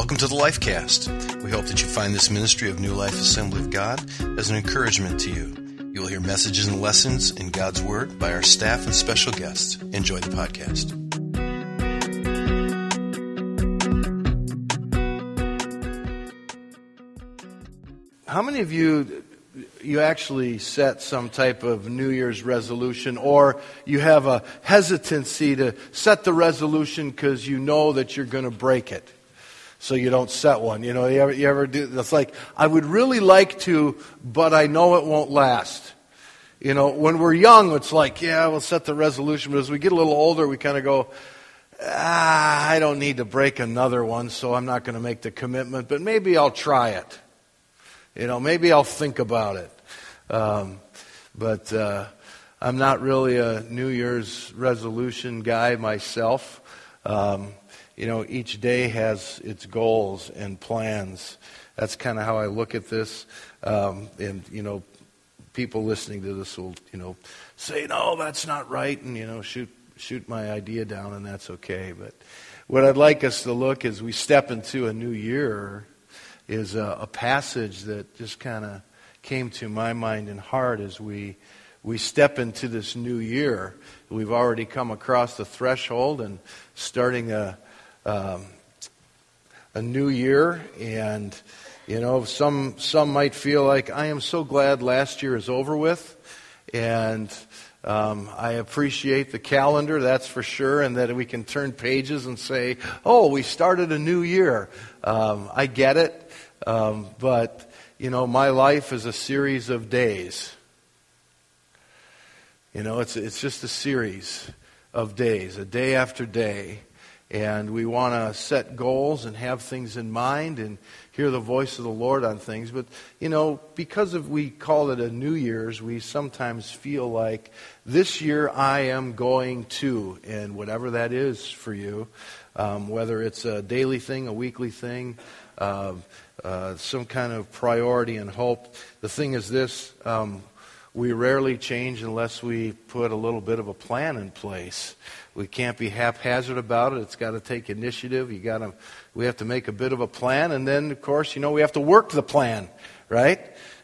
Welcome to the Lifecast. We hope that you find this ministry of New Life Assembly of God as an encouragement to you. You will hear messages and lessons in God's Word by our staff and special guests. Enjoy the podcast. How many of you actually set some type of New Year's resolution, or you have a hesitancy to set the resolution because you know that you're going to break it, so you don't set one? You ever do? It's like, I would really like to, but I know it won't last. When we're young, it's like, yeah, we'll set the resolution, but as we get a little older, we kind of go, I don't need to break another one, so I'm not going to make the commitment, but maybe I'll try it. Maybe I'll think about it. But I'm not really a New Year's resolution guy myself. Each day has its goals and plans. That's kind of how I look at this. People listening to this will, say, no, that's not right, and, shoot my idea down, and that's okay. But what I'd like us to look as we step into a new year is a passage that just kind of came to my mind and heart as we step into this new year. We've already come across the threshold and starting a new year, and some might feel like, I am so glad last year is over with, and I appreciate the calendar, that's for sure, and that we can turn pages and say, oh, we started a new year. I get it. But my life is a series of days. It's just a series of days, a day after day. And we want to set goals and have things in mind and hear the voice of the Lord on things. But, because we call it a New Year's, we sometimes feel like this year I am going to, and whatever that is for you, whether it's a daily thing, a weekly thing, some kind of priority and hope. The thing is this, we rarely change unless we put a little bit of a plan in place. We can't be haphazard about it. It's got to take initiative. We have to make a bit of a plan, and then, of course, we have to work the plan, right?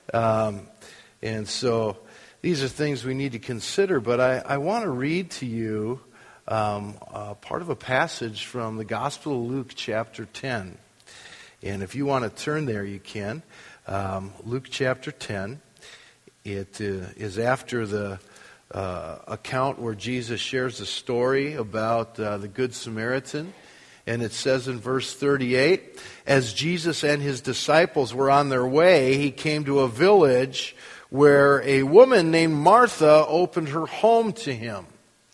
And so these are things we need to consider. But I want to read to you part of a passage from the Gospel of Luke, chapter 10. And if you want to turn there, you can. Luke chapter 10. It is after the account where Jesus shares the story about the Good Samaritan. And it says in verse 38, as Jesus and his disciples were on their way, he came to a village where a woman named Martha opened her home to him.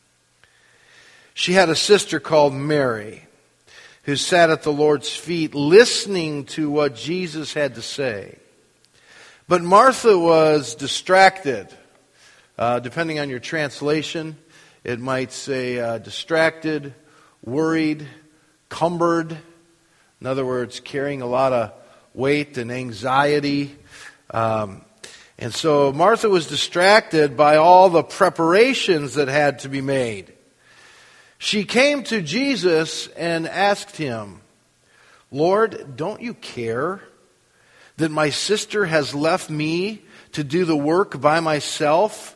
She had a sister called Mary, who sat at the Lord's feet listening to what Jesus had to say. But Martha was distracted. Depending on your translation, it might say distracted, worried, cumbered. In other words, carrying a lot of weight and anxiety. And so Martha was distracted by all the preparations that had to be made. She came to Jesus and asked him, Lord, don't you care that my sister has left me to do the work by myself?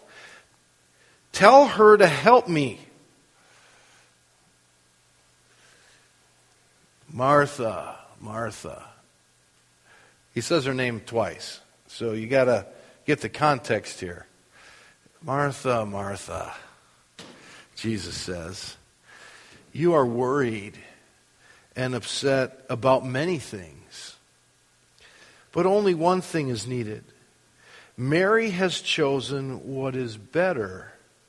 Tell her to help me. Martha, Martha. He says her name twice, so you got to get the context here. Martha, Martha, Jesus says, you are worried and upset about many things, but only one thing is needed. Mary has chosen what is better,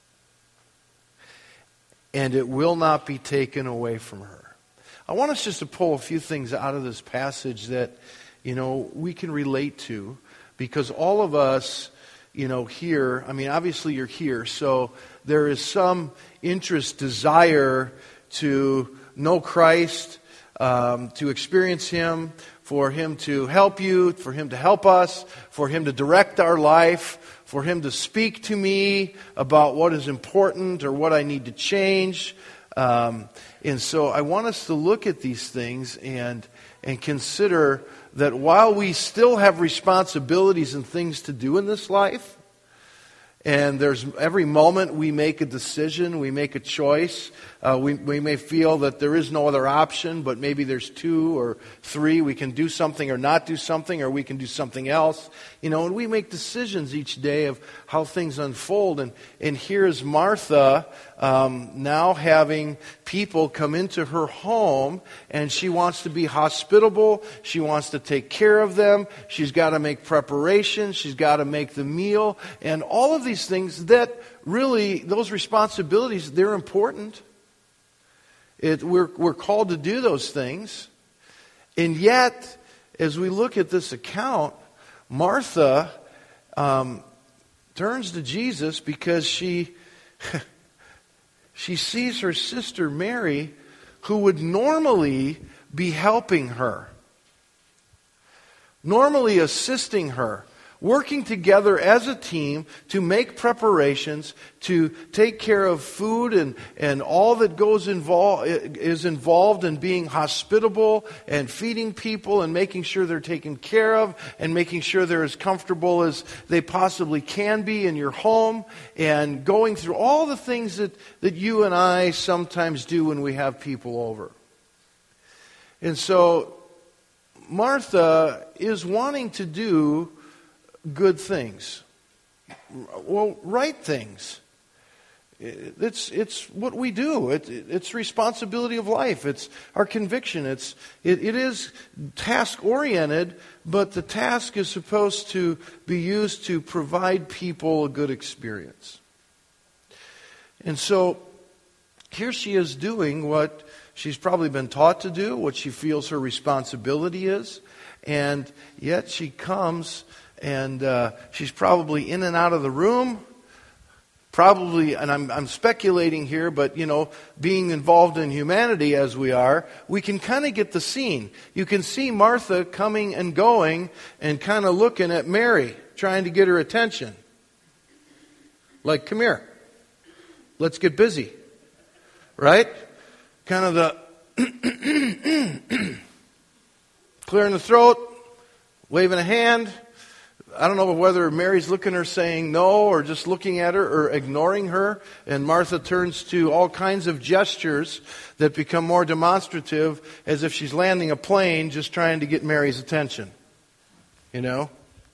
and it will not be taken away from her. I want us just to pull a few things out of this passage that, we can relate to, because all of us, here, obviously you're here, so there is some interest, desire to know Christ, to experience Him, for Him to help you, for Him to help us, for Him to direct our life, for Him to speak to me about what is important or what I need to change. And so I want us to look at these things and and consider that while we still have responsibilities and things to do in this life, and there's every moment we make a decision, we make a choice. We may feel that there is no other option, but maybe there's 2 or 3. We can do something or not do something, or we can do something else. And we make decisions each day of how things unfold. And here's Martha now having people come into her home, and she wants to be hospitable. She wants to take care of them. She's got to make preparations. She's got to make the meal. And all of these things that really, those responsibilities, they're important. We're called to do those things. And yet, as we look at this account, Martha turns to Jesus because she sees her sister Mary, who would normally be helping her, normally assisting her, working together as a team to make preparations, to take care of food and all that is involved in being hospitable and feeding people and making sure they're taken care of and making sure they're as comfortable as they possibly can be in your home, and going through all the things that you and I sometimes do when we have people over. And so Martha is wanting to do good things. Well, right things. It's what we do. It's responsibility of life. It's our conviction. It is task-oriented, but the task is supposed to be used to provide people a good experience. And so here she is doing what she's probably been taught to do, what she feels her responsibility is, and yet she comes and she's probably in and out of the room, probably, and I'm speculating here, but being involved in humanity as we are, we can kind of get the scene. You can see Martha coming and going and kind of looking at Mary, trying to get her attention. Like, come here, let's get busy, right? Kind of the clearing the throat, waving a hand. I don't know whether Mary's looking at her saying no, or just looking at her, or ignoring her. And Martha turns to all kinds of gestures that become more demonstrative, as if she's landing a plane, just trying to get Mary's attention. And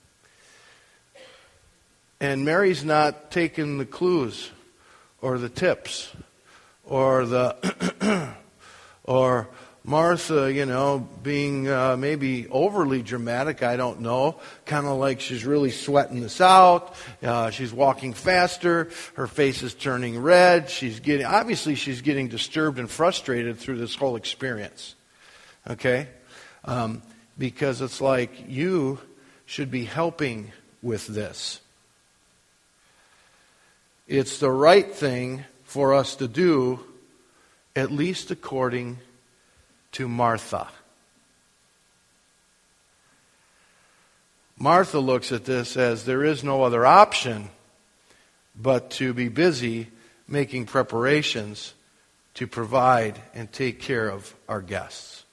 Mary's not taking the clues, or the tips, or or Martha, being maybe overly dramatic, I don't know. Kind of like she's really sweating this out. She's walking faster. Her face is turning red. She's getting disturbed and frustrated through this whole experience. Okay? Because it's like, you should be helping with this. It's the right thing for us to do, at least according to Martha. Martha looks at this as there is no other option but to be busy making preparations to provide and take care of our guests.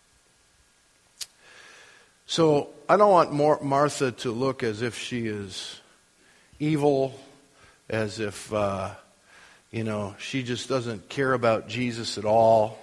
So I don't want Martha to look as if she is evil, as if she just doesn't care about Jesus at all.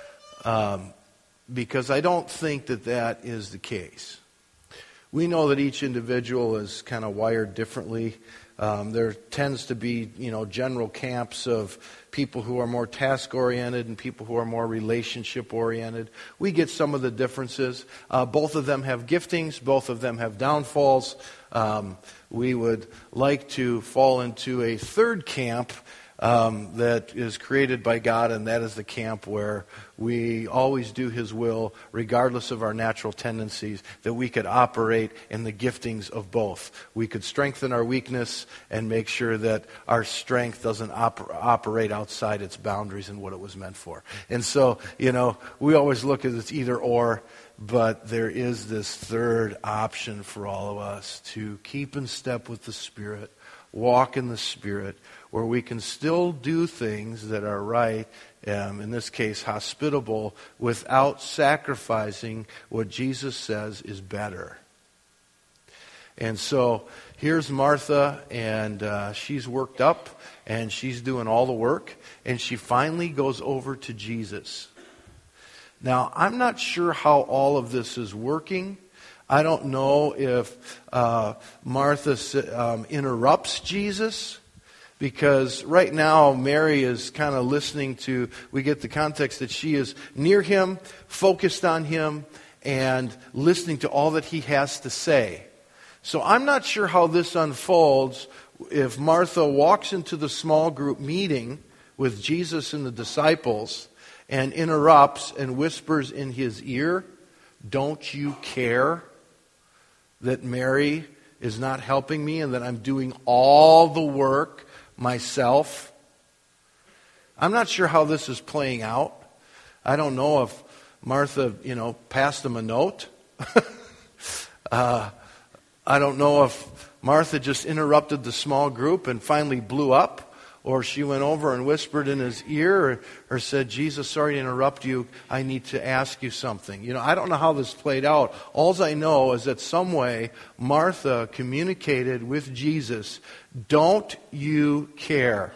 Because I don't think that is the case. We know that each individual is kind of wired differently. There tends to be, general camps of people who are more task-oriented and people who are more relationship-oriented. We get some of the differences. Both of them have giftings. Both of them have downfalls. We would like to fall into a third camp that is created by God, and that is the camp where we always do His will regardless of our natural tendencies, that we could operate in the giftings of both. We could strengthen our weakness and make sure that our strength doesn't operate outside its boundaries and what it was meant for. And so, we always look at it's either or, but there is this third option for all of us to keep in step with the Spirit, walk in the Spirit, where we can still do things that are right, in this case hospitable, without sacrificing what Jesus says is better. And so here's Martha, and she's worked up, and she's doing all the work, and she finally goes over to Jesus. Now, I'm not sure how all of this is working. I don't know if Martha interrupts Jesus, because right now Mary is kind of listening to, we get the context that she is near him, focused on him, and listening to all that he has to say. So I'm not sure how this unfolds if Martha walks into the small group meeting with Jesus and the disciples and interrupts and whispers in his ear, "Don't you care that Mary is not helping me and that I'm doing all the work myself?" I'm not sure how this is playing out. I don't know if Martha, passed him a note. I don't know if Martha just interrupted the small group and finally blew up, or she went over and whispered in his ear, or said, "Jesus, sorry to interrupt you. I need to ask you something." I don't know how this played out. All I know is that some way Martha communicated with Jesus, "Don't you care?"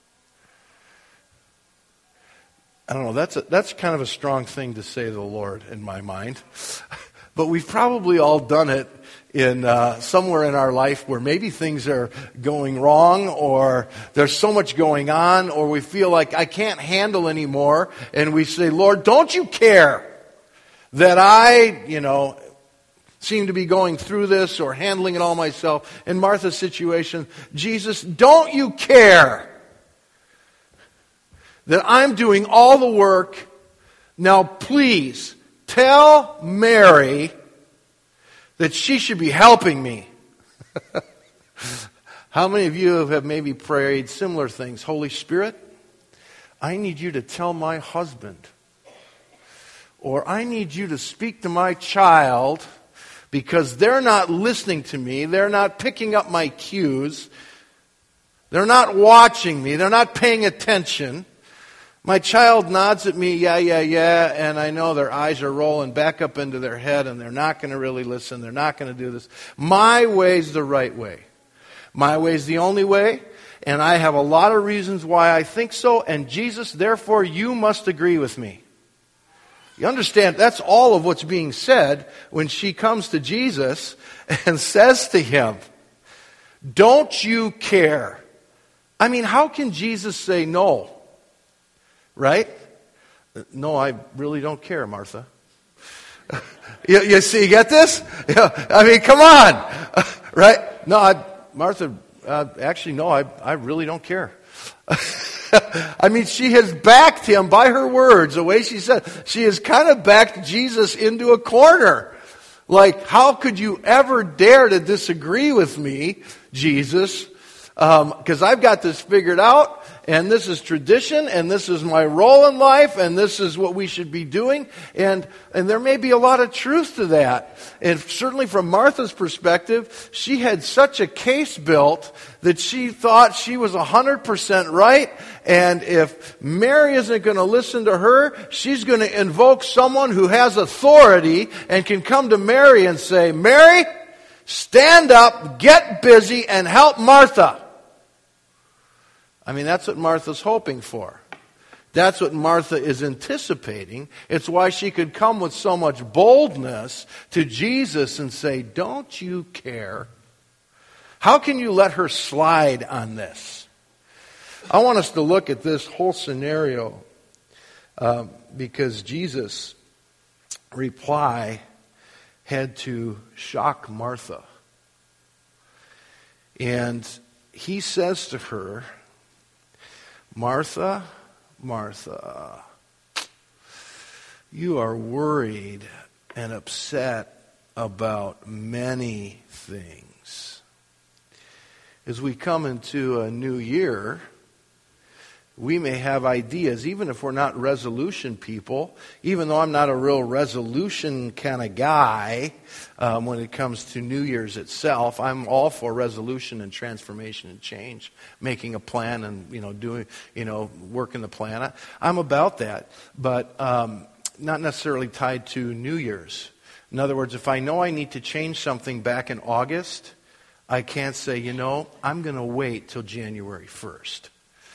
I don't know. That's kind of a strong thing to say to the Lord in my mind. But we've probably all done it in somewhere in our life where maybe things are going wrong, or there's so much going on, or we feel like I can't handle anymore, and we say, "Lord, don't you care that I, seem to be going through this or handling it all myself?" In Martha's situation, "Jesus, don't you care that I'm doing all the work? Now please tell Mary that she should be helping me." How many of you have maybe prayed similar things? "Holy Spirit, I need you to tell my husband," or "I need you to speak to my child because they're not listening to me, they're not picking up my cues, they're not watching me, they're not paying attention. My child nods at me, yeah, and I know their eyes are rolling back up into their head, and they're not going to really listen. They're not going to do this. My way's the right way. My way's the only way, and I have a lot of reasons why I think so, and Jesus, therefore, you must agree with me." You understand, that's all of what's being said when she comes to Jesus and says to him, "Don't you care?" I mean, how can Jesus say no? Right? "No, I really don't care, Martha." You see, you get this? I mean, come on. Right? "No, Martha, actually, no, I really don't care." I mean, she has backed him by her words, the way she said. She has kind of backed Jesus into a corner. Like, how could you ever dare to disagree with me, Jesus? Because I've got this figured out, and this is tradition, and this is my role in life, and this is what we should be doing. And there may be a lot of truth to that. And certainly from Martha's perspective, she had such a case built that she thought she was 100% right. And if Mary isn't going to listen to her, she's going to invoke someone who has authority and can come to Mary and say, "Mary, stand up, get busy, and help Martha." I mean, that's what Martha's hoping for. That's what Martha is anticipating. It's why she could come with so much boldness to Jesus and say, "Don't you care?" How can you let her slide on this? I want us to look at this whole scenario because Jesus' reply had to shock Martha. And he says to her, "Martha, Martha, you are worried and upset about many things." As we come into a new year, we may have ideas, even if we're not resolution people, even though I'm not a real resolution kind of guy when it comes to New Year's itself. I'm all for resolution and transformation and change, making a plan and, working the plan. I'm about that, but not necessarily tied to New Year's. In other words, if I know I need to change something back in August, I can't say, I'm going to wait till January 1st.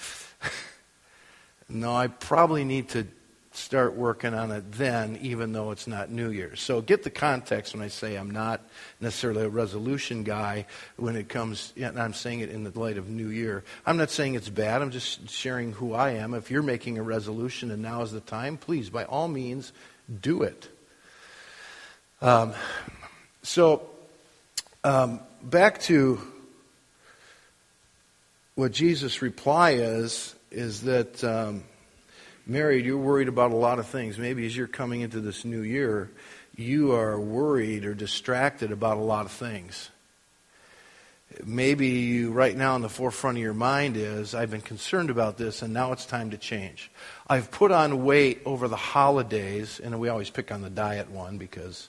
No, I probably need to start working on it then, even though it's not New Year's. So get the context when I say I'm not necessarily a resolution guy when it comes, and I'm saying it in the light of New Year. I'm not saying it's bad. I'm just sharing who I am. If you're making a resolution and now is the time, please, by all means, do it. Back to what Jesus' reply is that, Mary, you're worried about a lot of things. Maybe as you're coming into this new year, you are worried or distracted about a lot of things. Maybe you, right now in the forefront of your mind is, I've been concerned about this and now it's time to change. I've put on weight over the holidays, and we always pick on the diet one because,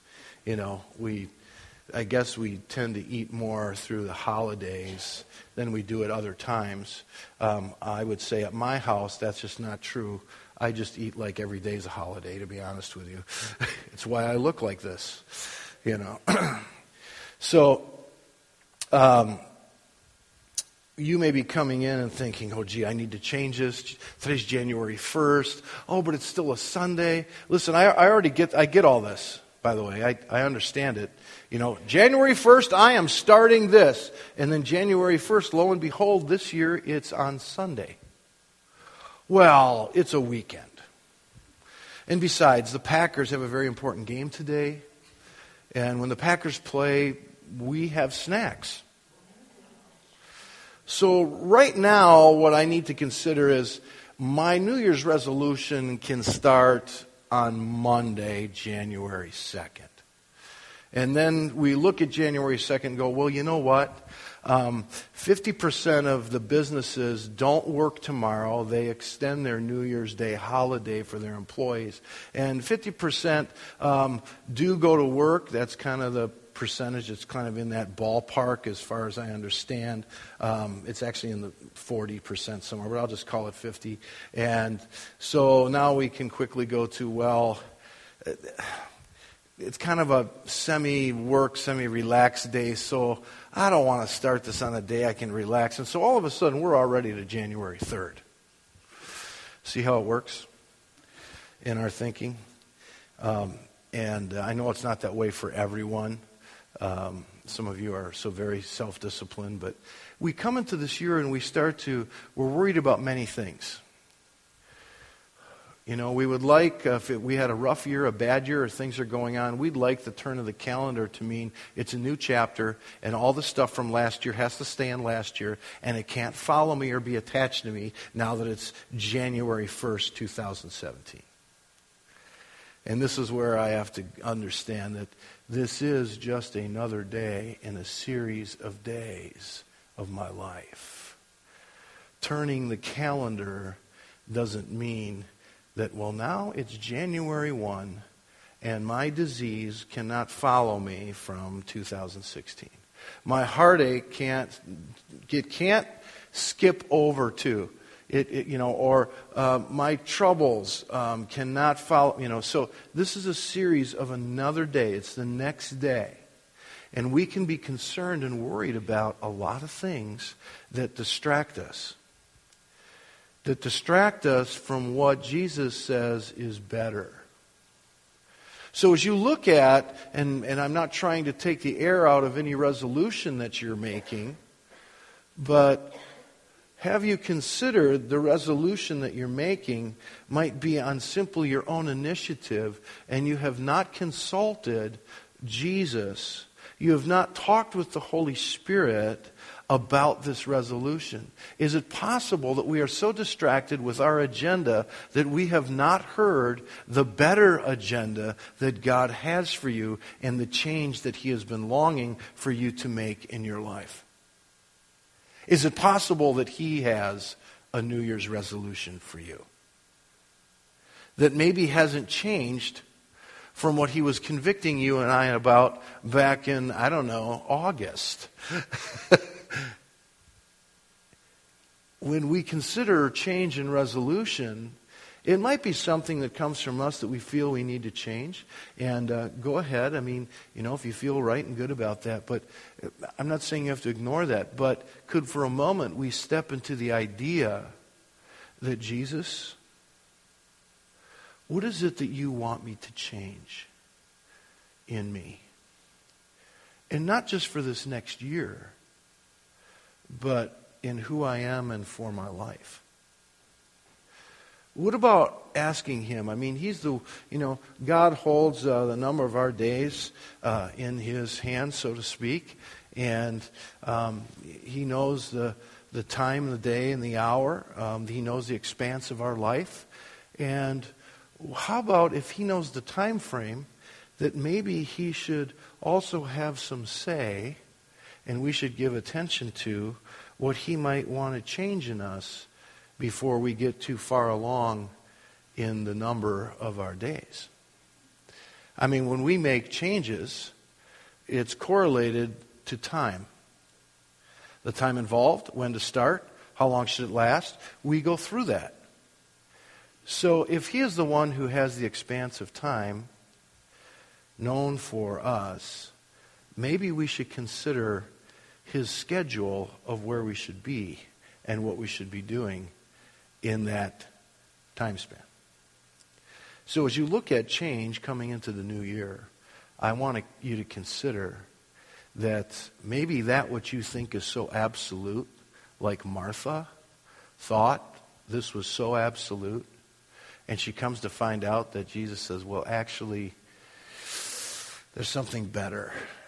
I guess we tend to eat more through the holidays than we do at other times. I would say at my house, that's just not true. I just eat like every day's a holiday, to be honest with you. It's why I look like this, So, you may be coming in and thinking, oh, gee, I need to change this. Today's January 1st. Oh, but it's still a Sunday. Listen, I get all this, by the way. I understand it. January 1st, I am starting this. And then January 1st, lo and behold, this year it's on Sunday. Well, it's a weekend. And besides, the Packers have a very important game today. And when the Packers play, we have snacks. So right now, what I need to consider is my New Year's resolution can start on Monday, January 2nd. And then we look at January 2nd and go, well, you know what? 50% of the businesses don't work tomorrow. They extend their New Year's Day holiday for their employees. And 50% do go to work. That's kind of the percentage. It's kind of in that ballpark as far as I understand. It's actually in the 40% somewhere, but I'll just call it 50. And so now we can quickly go to, well, it's kind of a semi-work, semi-relaxed day, so I don't want to start this on a day I can relax. And so all of a sudden, we're already to January 3rd. See how it works in our thinking? And I know it's not that way for everyone. Some of you are so very self-disciplined, but we come into this year and we're worried about many things. We would like, if we had a rough year, a bad year, or things are going on, we'd like the turn of the calendar to mean it's a new chapter, and all the stuff from last year has to stay in last year, and it can't follow me or be attached to me now that it's January 1st, 2017. And this is where I have to understand that this is just another day in a series of days of my life. Turning the calendar doesn't mean that, well, now it's January 1 and my disease cannot follow me from 2016. My heartache can't skip over to it, or my troubles cannot follow, So this is a series of another day. It's the next day. And we can be concerned and worried about a lot of things that distract us. That distract us from what Jesus says is better. So as you look at, and I'm not trying to take the air out of any resolution that you're making, but have you considered the resolution that you're making might be on simply your own initiative, and you have not consulted Jesus, you have not talked with the Holy Spirit about this resolution? Is it possible that we are so distracted with our agenda that we have not heard the better agenda that God has for you and the change that He has been longing for you to make in your life? Is it possible that He has a New Year's resolution for you that maybe hasn't changed from what he was convicting you and I about back in, I don't know, August. When we consider change and resolution, it might be something that comes from us that we feel we need to change. And go ahead. I mean, if you feel right and good about that. But I'm not saying you have to ignore that. But could for a moment we step into the idea that Jesus, what is it that you want me to change in me? And not just for this next year, but in who I am and for my life. What about asking him? I mean, he's God holds the number of our days in his hands, so to speak. And he knows the time, the day, and the hour. He knows the expanse of our life. And how about if he knows the time frame, that maybe he should also have some say, and we should give attention to what he might want to change in us before we get too far along in the number of our days. I mean, when we make changes, it's correlated to time. The time involved, when to start, how long should it last. We go through that. So if he is the one who has the expanse of time known for us, maybe we should consider his schedule of where we should be and what we should be doing in that time span. So as you look at change coming into the new year, I want you to consider that maybe that what you think is so absolute, like Martha thought this was so absolute, and she comes to find out that Jesus says, well, actually, there's something better.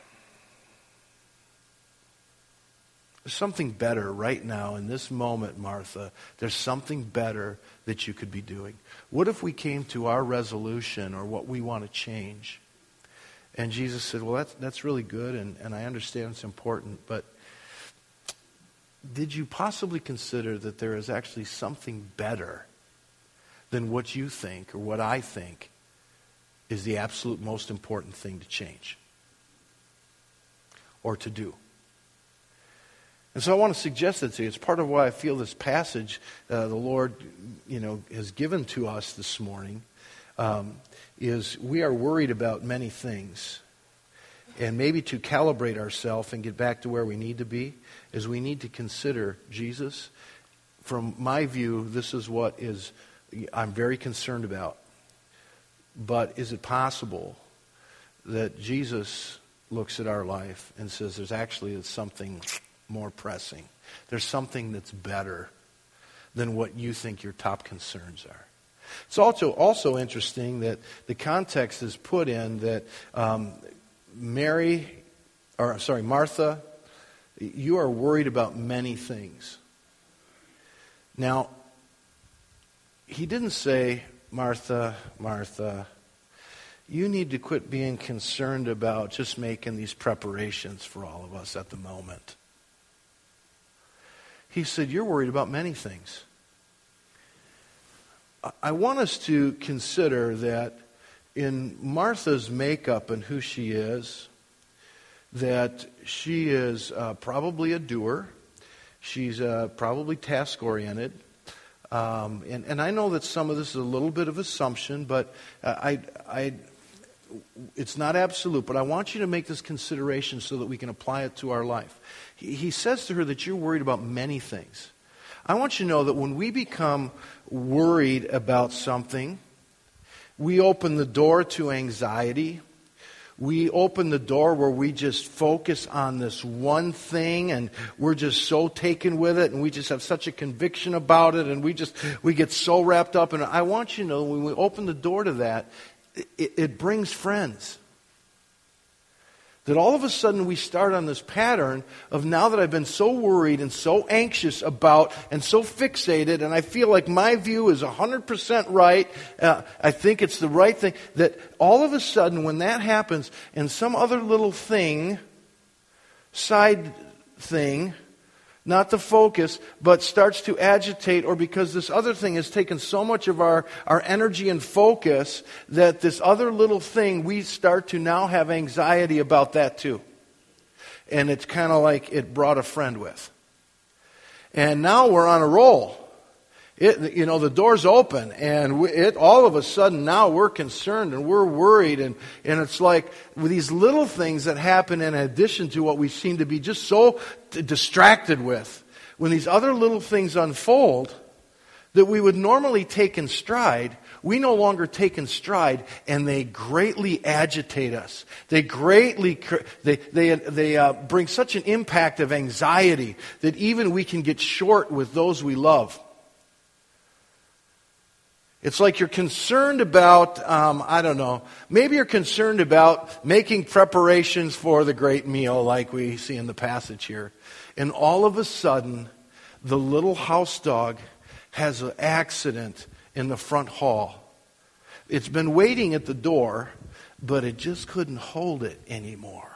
There's something better right now in this moment, Martha. There's something better that you could be doing. What if we came to our resolution or what we want to change? And Jesus said, well, that's really good, and I understand it's important, but did you possibly consider that there is actually something better than what you think or what I think is the absolute most important thing to change or to do? And so I want to suggest that to you. It's part of why I feel this passage the Lord, has given to us this morning is we are worried about many things. And maybe to calibrate ourselves and get back to where we need to be is we need to consider Jesus. From my view, this is what I'm very concerned about. But is it possible that Jesus looks at our life and says there's actually something more pressing? There's something that's better than what you think your top concerns are. It's also interesting that the context is put in that Martha, you are worried about many things. Now, he didn't say, Martha, Martha, you need to quit being concerned about just making these preparations for all of us at the moment. He said, you're worried about many things. I want us to consider that in Martha's makeup and who she is, that she is probably a doer. She's probably task-oriented. And I know that some of this is a little bit of assumption, but it's not absolute. But I want you to make this consideration so that we can apply it to our life. He says to her that you're worried about many things. I want you to know that when we become worried about something, we open the door to anxiety. We open the door where we just focus on this one thing and we're just so taken with it and we just have such a conviction about it and we get so wrapped up. And I want you to know when we open the door to that, it brings friends. That all of a sudden we start on this pattern of now that I've been so worried and so anxious about and so fixated and I feel like my view is 100% right, I think it's the right thing, that all of a sudden when that happens and some other little thing, side thing, not the focus, but starts to agitate, or because this other thing has taken so much of our energy and focus that this other little thing, we start to now have anxiety about that too. And it's kind of like it brought a friend with. And now we're on a roll. The door's open, and all of a sudden now we're concerned and we're worried, and it's like with these little things that happen in addition to what we seem to be just so distracted with. When these other little things unfold that we would normally take in stride, we no longer take in stride, and they greatly agitate us. They greatly bring such an impact of anxiety that even we can get short with those we love. It's like you're concerned about, maybe you're concerned about making preparations for the great meal like we see in the passage here. And all of a sudden, the little house dog has an accident in the front hall. It's been waiting at the door, but it just couldn't hold it anymore.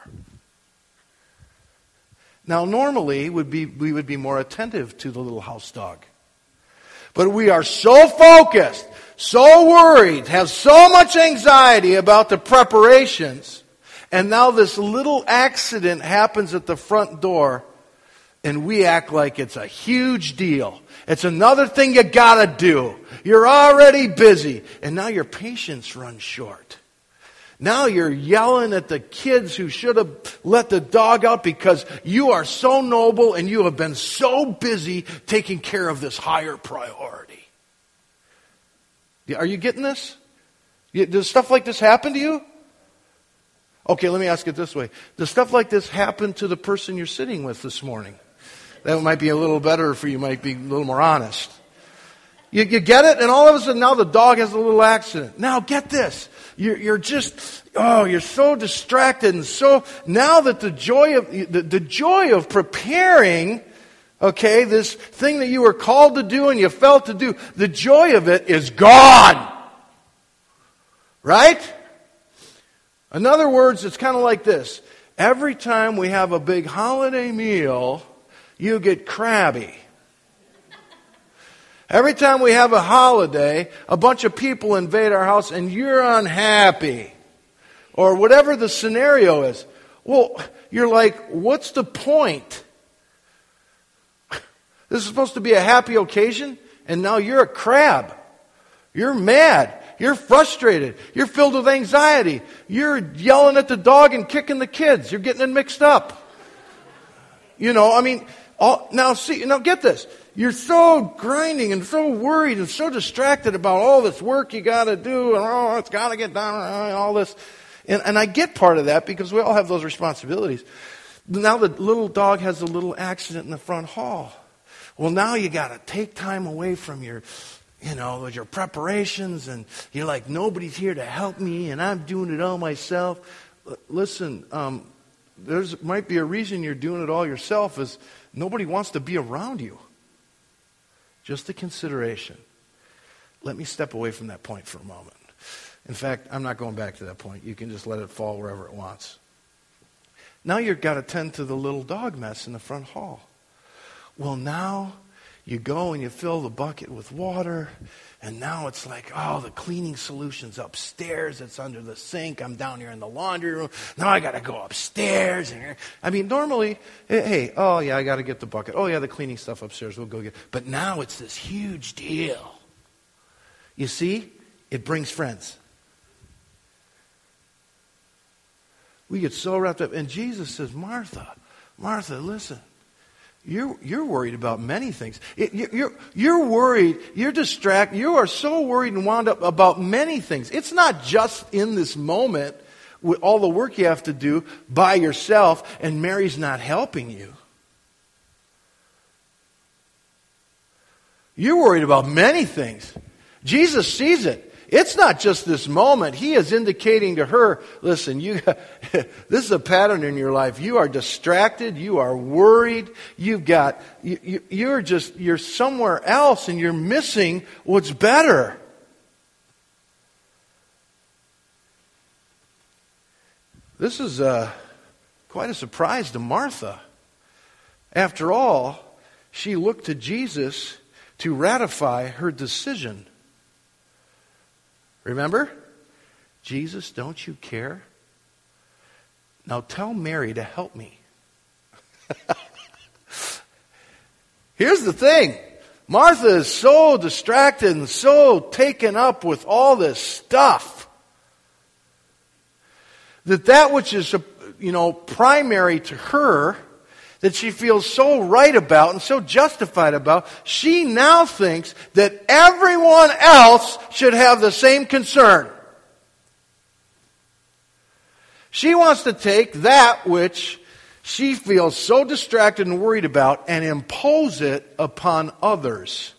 Now, normally, we would be more attentive to the little house dog. But we are so focused, so worried, have so much anxiety about the preparations, and now this little accident happens at the front door, and we act like it's a huge deal. It's another thing you gotta do. You're already busy, and now your patience runs short. Now you're yelling at the kids who should have let the dog out because you are so noble and you have been so busy taking care of this higher priority. Are you getting this? Does stuff like this happen to you? Okay, let me ask it this way. Does stuff like this happen to the person you're sitting with this morning? That might be a little better for you, might be a little more honest. You get it? And all of a sudden now the dog has a little accident. Now get this. You're so distracted, and so now that the joy of preparing, okay, this thing that you were called to do and you felt to do, the joy of it is gone. Right? In other words, it's kind of like this. Every time we have a big holiday meal, you get crabby. Every time we have a holiday, a bunch of people invade our house and you're unhappy. Or whatever the scenario is. Well, you're like, what's the point? This is supposed to be a happy occasion, and now you're a crab. You're mad. You're frustrated. You're filled with anxiety. You're yelling at the dog and kicking the kids. You're getting it mixed up. Now get this. You're so grinding and so worried and so distracted about all this work you got to do, and it's got to get done, and all this. And I get part of that because we all have those responsibilities. Now the little dog has a little accident in the front hall. Well, now you got to take time away from your preparations, and you're like, nobody's here to help me, and I'm doing it all myself. Listen, there's might be a reason you're doing it all yourself is nobody wants to be around you. Just a consideration. Let me step away from that point for a moment. In fact, I'm not going back to that point. You can just let it fall wherever it wants. Now you've got to tend to the little dog mess in the front hall. Well, now you go and you fill the bucket with water, and now it's like, the cleaning solution's upstairs. It's under the sink. I'm down here in the laundry room. Now I got to go upstairs. Normally, I got to get the bucket. Oh, yeah, the cleaning stuff upstairs. We'll go get it. But now it's this huge deal. You see, it brings friends. We get so wrapped up. And Jesus says, Martha, listen. You're worried about many things. You're worried. You're distracted. You are so worried and wound up about many things. It's not just in this moment with all the work you have to do by yourself, and Mary's not helping you. You're worried about many things. Jesus sees it. It's not just this moment. He is indicating to her, listen, this is a pattern in your life. You are distracted. You are worried. You're somewhere else, and you're missing what's better. This is quite a surprise to Martha. After all, she looked to Jesus to ratify her decision. Remember? Jesus, don't you care? Now tell Mary to help me. Here's the thing. Martha is so distracted and so taken up with all this stuff that which is, primary to her, that she feels so right about and so justified about, she now thinks that everyone else should have the same concern. She wants to take that which she feels so distracted and worried about and impose it upon others.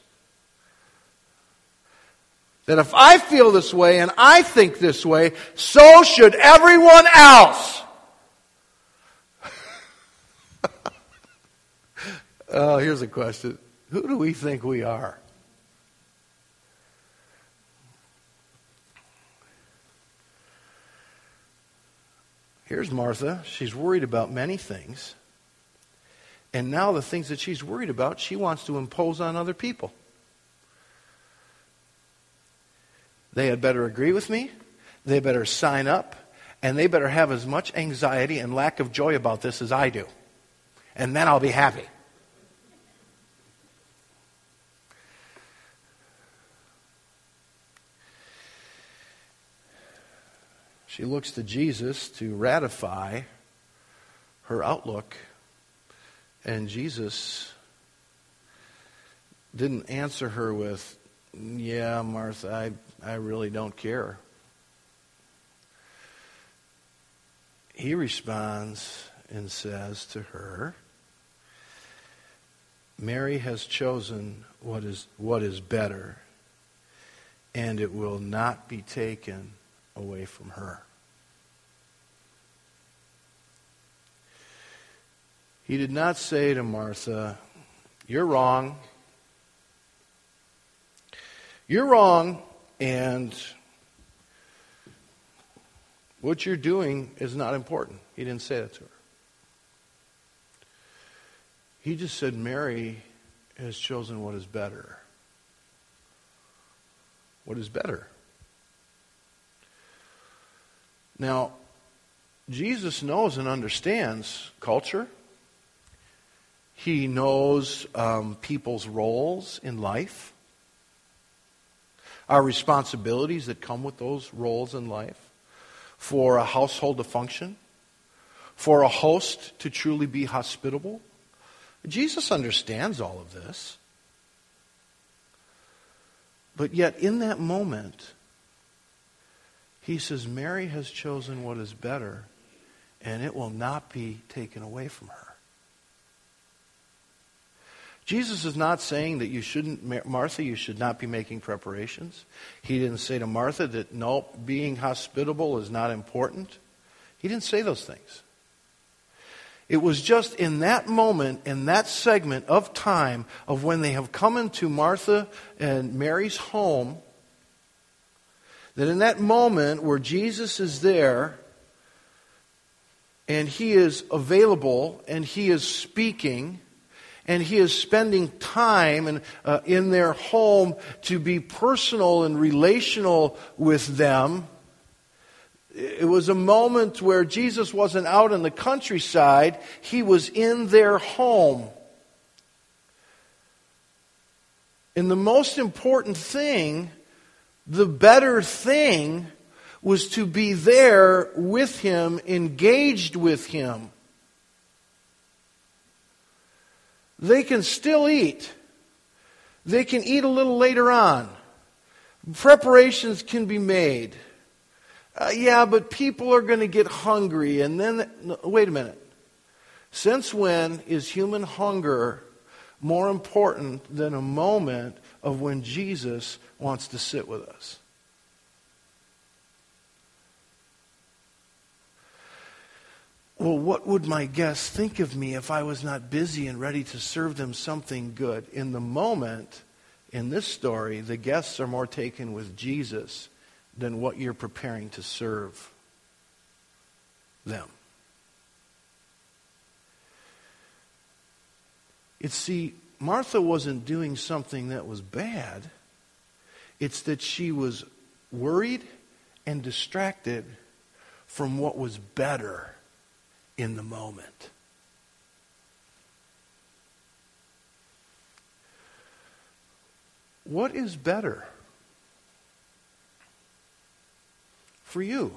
That if I feel this way and I think this way, so should everyone else. Here's a question. Who do we think we are? Here's Martha. She's worried about many things. And now the things that she's worried about, she wants to impose on other people. They had better agree with me. They better sign up. And they better have as much anxiety and lack of joy about this as I do. And then I'll be happy. She looks to Jesus to ratify her outlook. And Jesus didn't answer her with, yeah, Martha, I really don't care. He responds and says to her, Mary has chosen what is better, and it will not be taken away from her. He did not say to Martha, you're wrong. You're wrong, and what you're doing is not important. He didn't say that to her. He just said, Mary has chosen what is better. What is better? Now, Jesus knows and understands culture. He knows people's roles in life, our responsibilities that come with those roles in life, for a household to function, for a host to truly be hospitable. Jesus understands all of this. But yet in that moment, he says, Mary has chosen what is better, and it will not be taken away from her. Jesus is not saying that Martha, you should not be making preparations. He didn't say to Martha that, no, being hospitable is not important. He didn't say those things. It was just in that moment, in that segment of time of when they have come into Martha and Mary's home, that in that moment where Jesus is there and he is available and he is speaking and he is spending time in their home to be personal and relational with them. It was a moment where Jesus wasn't out in the countryside. He was in their home. And the most important thing, the better thing, was to be there with him, engaged with him. They can still eat. They can eat a little later on. Preparations can be made. Yeah, but people are going to get hungry. And then, wait a minute. Since when is human hunger more important than a moment of when Jesus wants to sit with us? Well, what would my guests think of me if I was not busy and ready to serve them something good? In the moment, in this story, the guests are more taken with Jesus than what you're preparing to serve them. See, Martha wasn't doing something that was bad. It's that she was worried and distracted from what was better in the moment. What is better for you?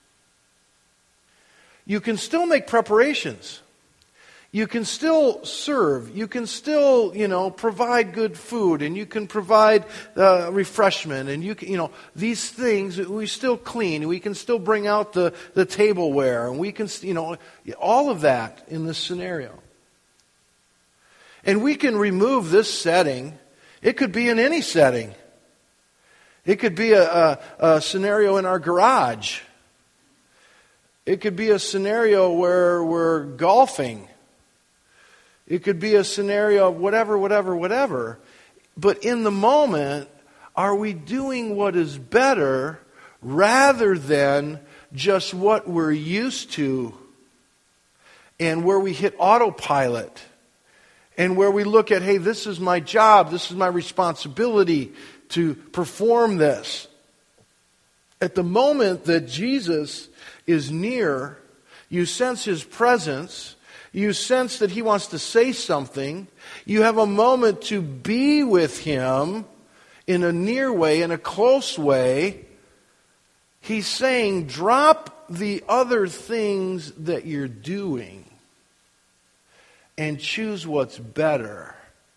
You can still make preparations. You can still serve. You can still, provide good food, and you can provide refreshment, and you can, these things we still clean. We can still bring out the tableware, and we can, all of that in this scenario. And we can remove this setting. It could be in any setting. It could be a scenario in our garage. It could be a scenario where we're golfing. It could be a scenario of whatever. But in the moment, are we doing what is better rather than just what we're used to and where we hit autopilot and where we look at, hey, this is my job, this is my responsibility to perform this. At the moment that Jesus is near, you sense His presence. You sense that He wants to say something. You have a moment to be with Him in a near way, in a close way. He's saying, drop the other things that you're doing and choose what's better.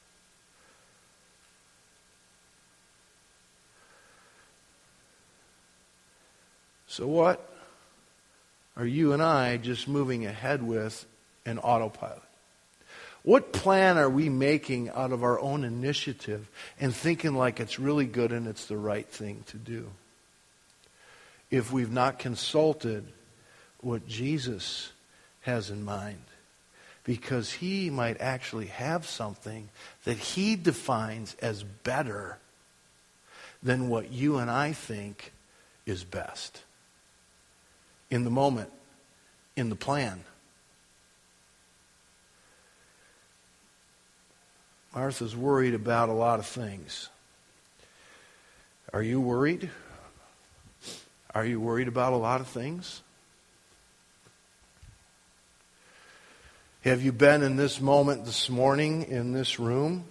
So what are you and I just moving ahead with an autopilot? What plan are we making out of our own initiative and thinking like it's really good and it's the right thing to do? If we've not consulted what Jesus has in mind, because He might actually have something that He defines as better than what you and I think is best. In the moment, in the plan. Martha's worried about a lot of things. Are you worried? Are you worried about a lot of things? Have you been in this moment this morning in this room,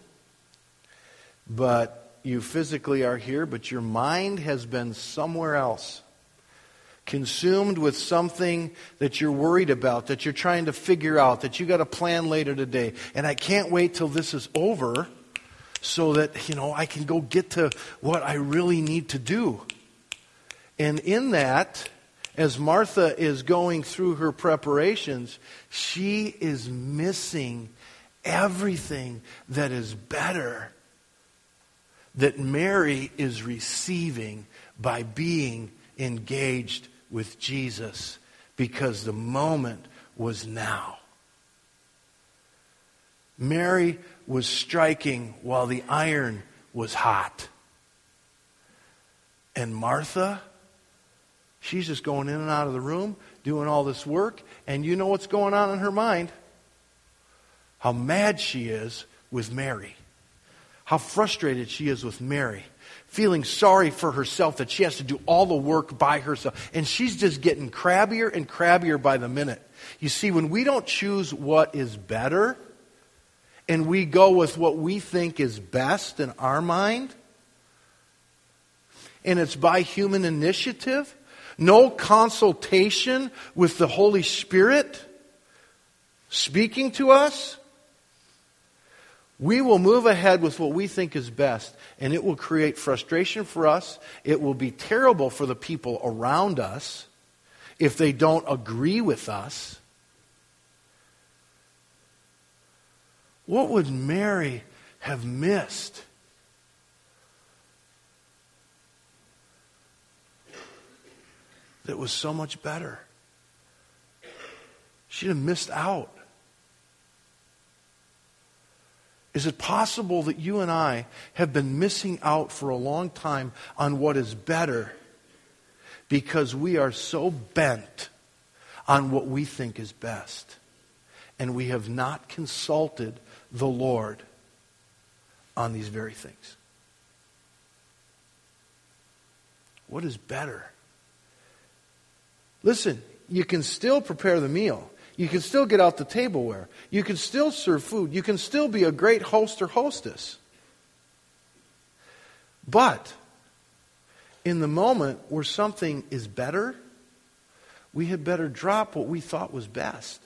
but you physically are here, but your mind has been somewhere else? Consumed with something that you're worried about, that you're trying to figure out, that you got a plan later today. And I can't wait till this is over so that, I can go get to what I really need to do. And in that, as Martha is going through her preparations, she is missing everything that is better that Mary is receiving by being engaged with Jesus, because the moment was now. Mary was striking while the iron was hot. And Martha, she's just going in and out of the room, doing all this work, and you know what's going on in her mind? How mad she is with Mary. How frustrated she is with Mary. Feeling sorry for herself that she has to do all the work by herself. And she's just getting crabbier and crabbier by the minute. You see, when we don't choose what is better, and we go with what we think is best in our mind, and it's by human initiative, no consultation with the Holy Spirit speaking to us, we will move ahead with what we think is best, and it will create frustration for us. It will be terrible for the people around us if they don't agree with us. What would Mary have missed? That was so much better. She'd have missed out. Is it possible that you and I have been missing out for a long time on what is better because we are so bent on what we think is best, and we have not consulted the Lord? on these very things. What is better? Listen, you can still prepare the meal. You can still get out the tableware. You can still serve food. You can still be a great host or hostess. But in the moment where something is better, we had better drop what we thought was best.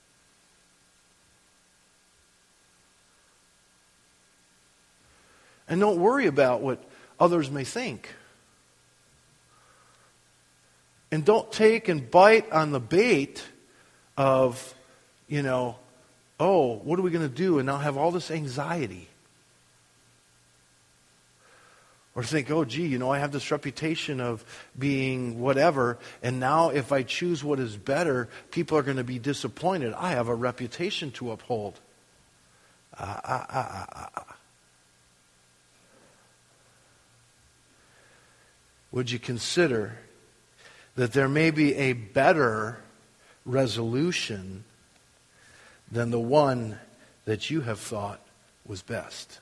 And don't worry about what others may think. And don't take and bite on the bait of, oh, what are we going to do? And now have all this anxiety. Or think, oh, gee, I have this reputation of being whatever, and now if I choose what is better, people are going to be disappointed. I have a reputation to uphold. Would you consider that there may be a better resolution than the one that you have thought was best?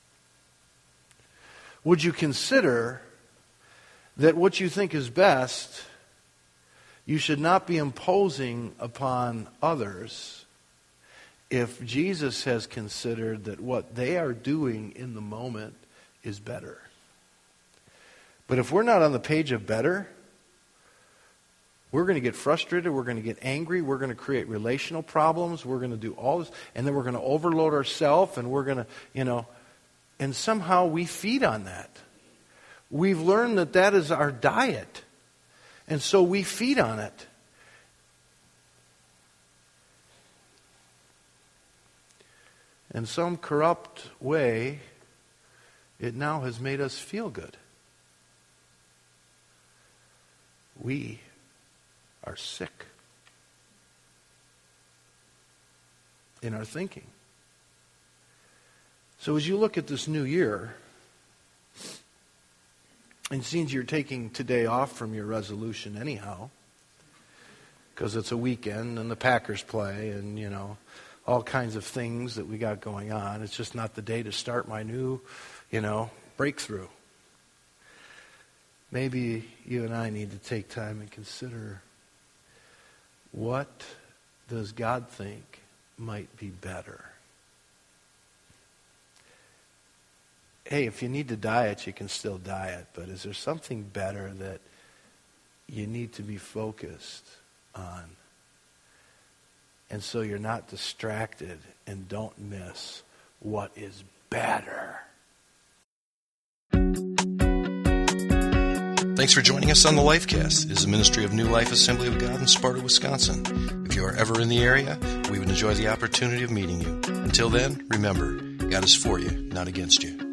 Would you consider that what you think is best, you should not be imposing upon others if Jesus has considered that what they are doing in the moment is better? But if we're not on the page of better, we're going to get frustrated, we're going to get angry, we're going to create relational problems, we're going to do all this, and then we're going to overload ourselves, and we're going to, and somehow we feed on that. We've learned that that is our diet, and so we feed on it. In some corrupt way, it now has made us feel good. We are sick in our thinking. So as you look at this new year, and it seems you're taking today off from your resolution anyhow, because it's a weekend and the Packers play and, all kinds of things that we got going on. It's just not the day to start my new, breakthrough. Maybe you and I need to take time and consider, what does God think might be better? Hey, if you need to diet, you can still diet, but is there something better that you need to be focused on? And so you're not distracted and don't miss what is better. Thanks for joining us on the Lifecast. It is a ministry of New Life Assembly of God in Sparta, Wisconsin. If you are ever in the area, we would enjoy the opportunity of meeting you. Until then, remember, God is for you, not against you.